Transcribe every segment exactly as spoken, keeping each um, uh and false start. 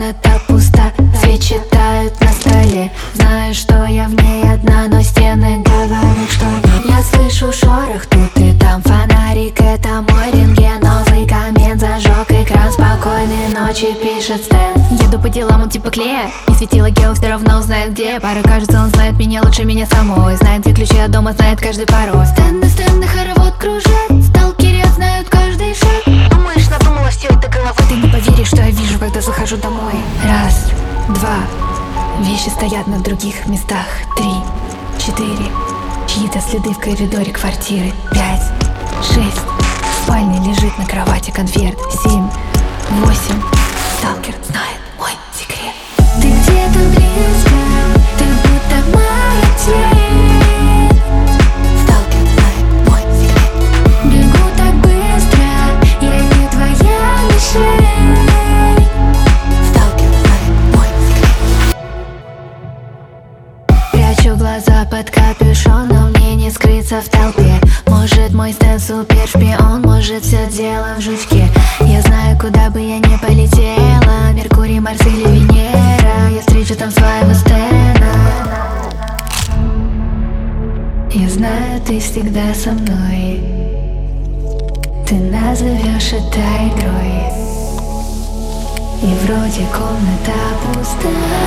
Комната пуста, свечи тают на столе. Знаю, что я в ней одна, но стены говорят, что нет. Я слышу шорох тут и там, фонарик — это мой рентген. Новый коммент зажег экран, спокойной ночи, пишет Стэн. Еду по делам, он типа клея, и светило Гео все равно узнает где. Пара, кажется, он знает меня лучше меня самой. Знает, где ключи от дома, знает каждый пароль. Стенды, стенды, хоровод кружат, сталкеры знают каждый шаг. Думаешь, надумала все это головой? Ты не поверишь, что я вижу, когда захожу домой. Раз, два, вещи стоят на других местах. Три, четыре, чьи-то следы в коридоре квартиры. Пять, шесть, в спальне лежит на кровати конверт. Семь, восемь, сталкер знает мой секрет. Ты где-то близко, ты будто моя тень. Сталкер знает мой секрет. Бегу так быстро, я не твоя мишень. Сталкер знает мой секрет. Прячу глаза под капюшоном, мне не скрыться в толпе. Может, мой Стэн супер шпион, может, все дело в жучке. Я знаю, куда бы я ни полетела, Меркурий, Марс или Венера, я встречу там своего Стэна. Я знаю, ты всегда со мной, ты назовешь это игрой. И вроде комната пуста,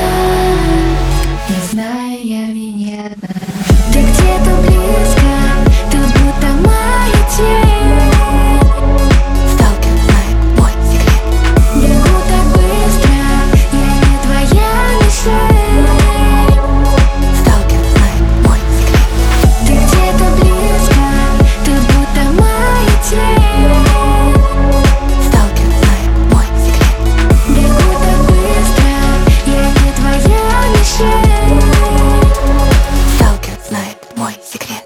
не знаю, я в ней не одна. Ты где-то близко, ты будто моя тень. Сталкер знает мой секрет. Бегу так быстро, я не твоя мишень. Сталкер знает мой секрет. Ты где-то близко, ты будто моя тень. Сталкер знает мой секрет. Бегу так быстро, я не твоя мишень. Сталкер знает мой секрет.